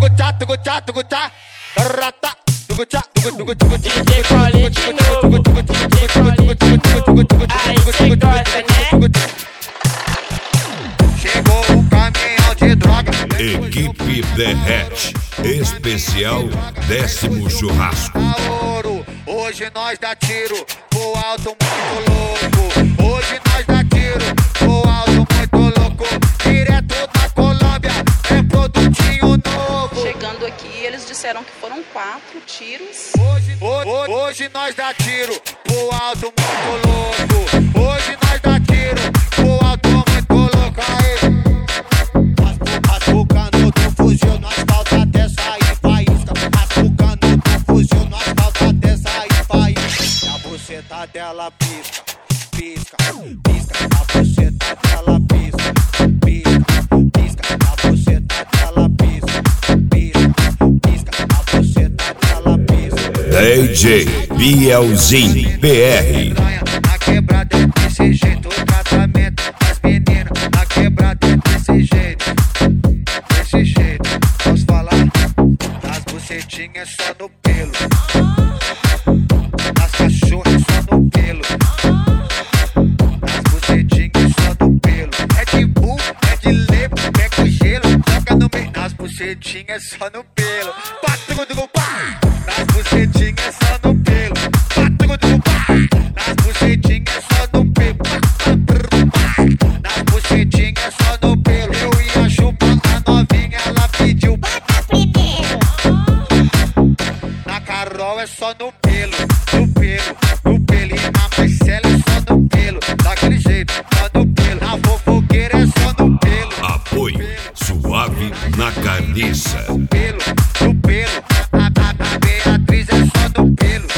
DJ Cole de novo, DJ Cole de novo. Aí cê gosta, né? Chegou o caminhão de droga. Equipe Derrete, especial 10º churrasco. Ouro, hoje nós dá tiro pro alto muito louco. Hoje nós dá tiro pro alto muito louco. Direto da Colômbia, é produtinho novo. Chegando aqui, eles disseram que foram 4 tiros. Hoje nós dá tiro pro alto muito louco. Hoje nós dá tiro pro alto muito louco. Aí, açucando do fuzil, nós falta até sair faísca. Açucando do fuzil, nós falta até sair faísca. E a buceta dela pisca, pisca, pisca. A buceta dela pisca, pisca, pisca. A buceta dela pisca, pisca, pisca. A buceta dela pisca. DJ Bielzinho PR. Na quebrada é desse jeito, o tratamento das meninas. Na quebrada é desse jeito, desse jeito. Posso falar das bucetinhas só no pelo, das cachorras só no pelo, das bucetinhas só no pelo. É de burro, é de levo, é com gelo, joga no meio. Nas bucetinhas só no pelo, nas bucetinhas só no pelo, nas bucetinhas só no pelo, nas bucetinhas só no pelo. Eu ia chupar a novinha, ela pediu. Na Carol é só no pelo, no pelo, no pelo. E na Marcela é só no pelo, daquele jeito, só no pelo. Na fofoqueira é só no pelo. Apoio Suave na Carniça. Pelo, no pelo. A Beatriz é só no pelo.